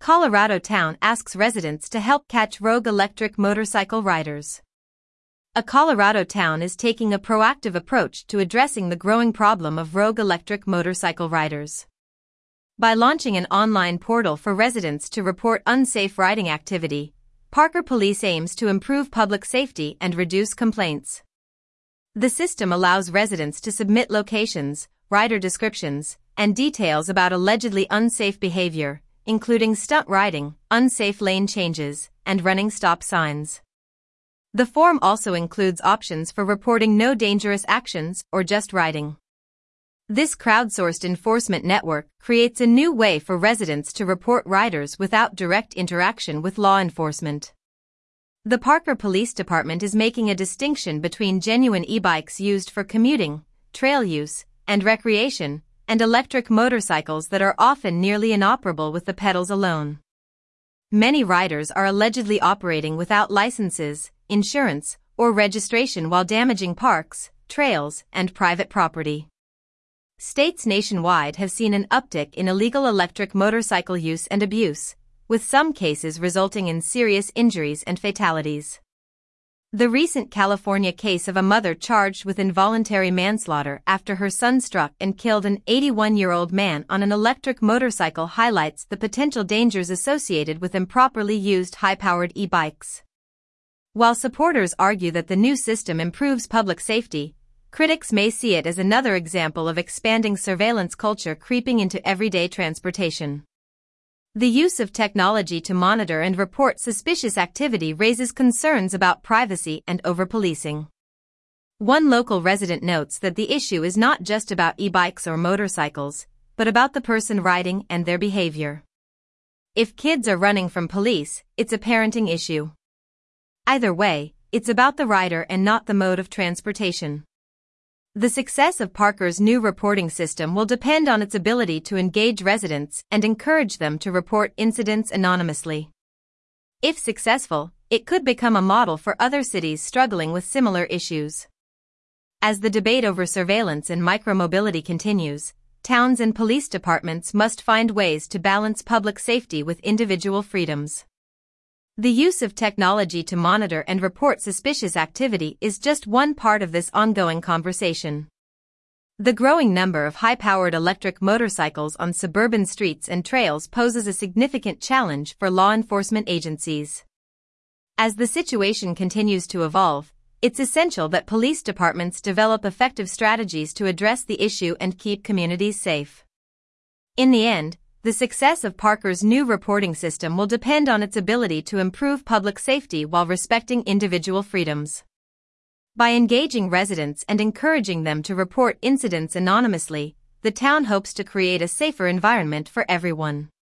Colorado town asks residents to help catch rogue electric motorcycle riders. A Colorado town is taking a proactive approach to addressing the growing problem of rogue electric motorcycle riders. By launching an online portal for residents to report unsafe riding activity, Parker Police aims to improve public safety and reduce complaints. The system allows residents to submit locations, rider descriptions, and details about allegedly unsafe behavior, including stunt riding, unsafe lane changes, and running stop signs. The form also includes options for reporting no dangerous actions or just riding. This crowdsourced enforcement network creates a new way for residents to report riders without direct interaction with law enforcement. The Parker Police Department is making a distinction between genuine e-bikes used for commuting, trail use, and recreation, and electric motorcycles that are often nearly inoperable with the pedals alone. Many riders are allegedly operating without licenses, insurance, or registration while damaging parks, trails, and private property. States nationwide have seen an uptick in illegal electric motorcycle use and abuse, with some cases resulting in serious injuries and fatalities. The recent California case of a mother charged with involuntary manslaughter after her son struck and killed an 81-year-old man on an electric motorcycle highlights the potential dangers associated with improperly used high-powered e-bikes. While supporters argue that the new system improves public safety, critics may see it as another example of expanding surveillance culture creeping into everyday transportation. The use of technology to monitor and report suspicious activity raises concerns about privacy and over-policing. One local resident notes that the issue is not just about e-bikes or motorcycles, but about the person riding and their behavior. If kids are running from police, it's a parenting issue. Either way, it's about the rider and not the mode of transportation. The success of Parker's new reporting system will depend on its ability to engage residents and encourage them to report incidents anonymously. If successful, it could become a model for other cities struggling with similar issues. As the debate over surveillance and micromobility continues, towns and police departments must find ways to balance public safety with individual freedoms. The use of technology to monitor and report suspicious activity is just one part of this ongoing conversation. The growing number of high-powered electric motorcycles on suburban streets and trails poses a significant challenge for law enforcement agencies. As the situation continues to evolve, it's essential that police departments develop effective strategies to address the issue and keep communities safe. In the end, the success of Parker's new reporting system will depend on its ability to improve public safety while respecting individual freedoms. By engaging residents and encouraging them to report incidents anonymously, the town hopes to create a safer environment for everyone.